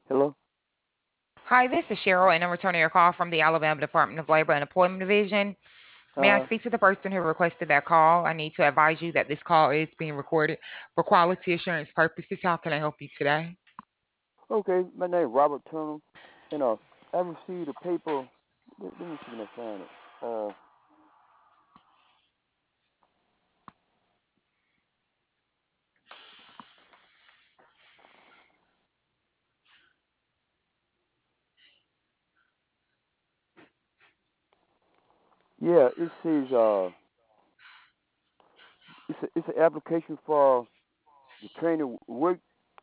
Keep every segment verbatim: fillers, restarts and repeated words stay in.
Hello? Hi, this is Cheryl, and I'm returning your call from the Alabama Department of Labor and Employment Division. May I Uh, speak to the person who requested that call? I need to advise you that this call is being recorded for quality assurance purposes. How can I help you today? okay, my name is Robert Turner, and uh, I received a paper. Let, let me see when I find it. Uh, yeah, it says uh, it's a, it's an application for the training work,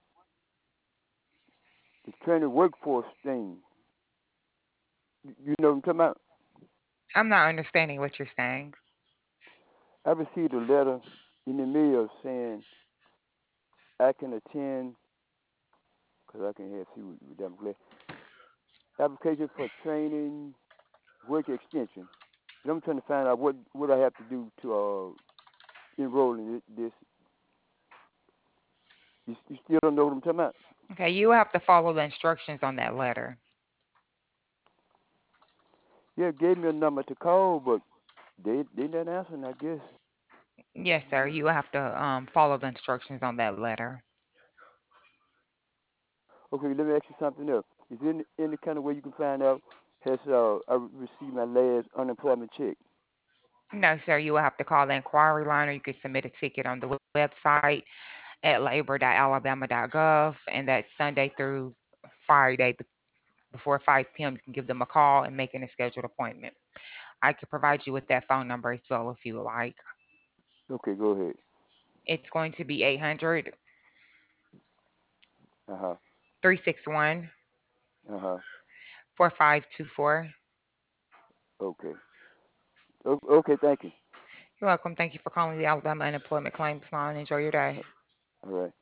the training workforce thing. You, you know what I'm talking about? I'm not understanding what you're saying. I received a letter in the mail saying I can attend, because I can have see what what I'm glad. Application for training work extension. And I'm trying to find out what what I have to do to uh enroll in this. You, you still don't know what I'm talking about? Okay, you have to follow the instructions on that letter. Yeah, it gave me a number to call, but they they not answering. I guess. Yes, sir. You have to um, follow the instructions on that letter. Okay, let me ask you something else. Is there any, any kind of way you can find out has uh I received my last unemployment check? No, sir. You will have to call the inquiry line, or you can submit a ticket on the website at labor dot alabama dot gov, and that's Sunday through Friday before five p m. You can give them a call and make an scheduled appointment. I can provide you with that phone number as well if you would like. Okay, go ahead. It's going to be eight hundred Uh huh. three six one Uh huh. four five two four. Okay. O- okay. Thank you. You're welcome. Thank you for calling the Alabama Unemployment Claims Line. Enjoy your day. All right.